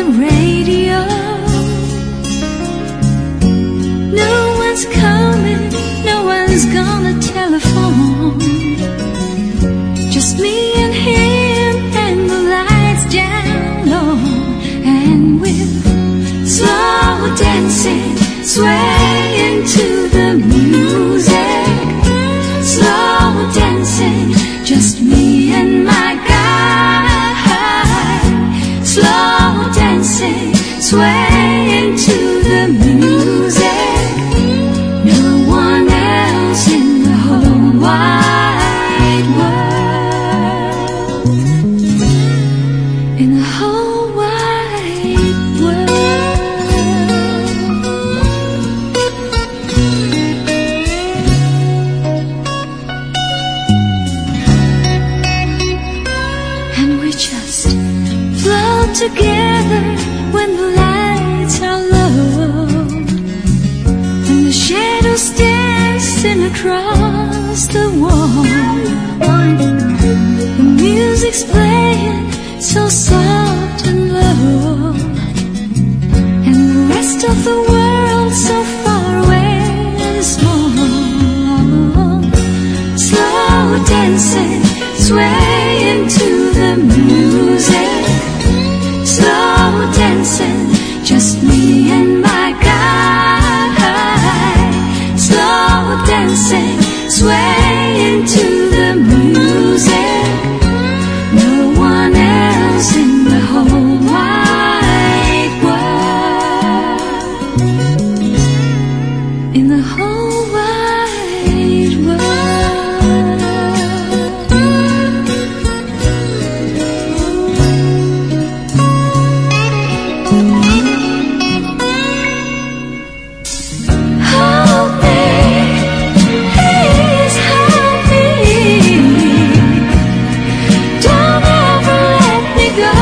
the radio. No one's coming, no one's gonna telephone. Just me and him and the lights down low. And we're slow dancing, swaying to the music. Slow dancing, just me and my guy. Slow dancing, swaying to the music. No one else in the whole wide world. In the whole wide world. And we just float together when the lights are low, and the shadows dancing across the wall. The music's playing so soft and low, and the rest of the world so far away and small. Slow dancing, swaying to the music. Slow dancing, just me and my guy. Slow dancing, swaying to the music. No one else in the whole wide world. In the whole wide world. Hold me, please hold me. Don't ever let me go.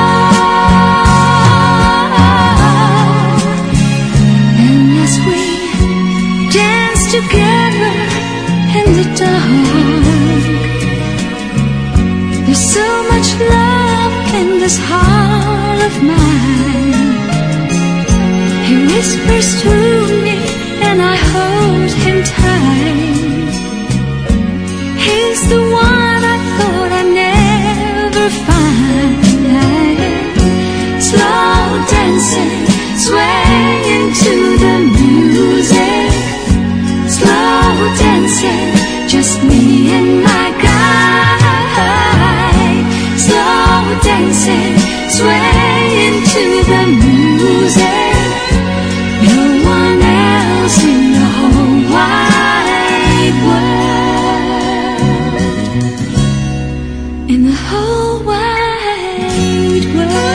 And as we dance together in the dark, there's so much love in this heart of mine. He whispers to me and I hold him tight. He's the one I thought I'd never find. Slow dancing, swaying to the music. Slow dancing, just me and my guy. Slow dancing, swaying to the music. No one else in the whole wide world. In the whole wide world.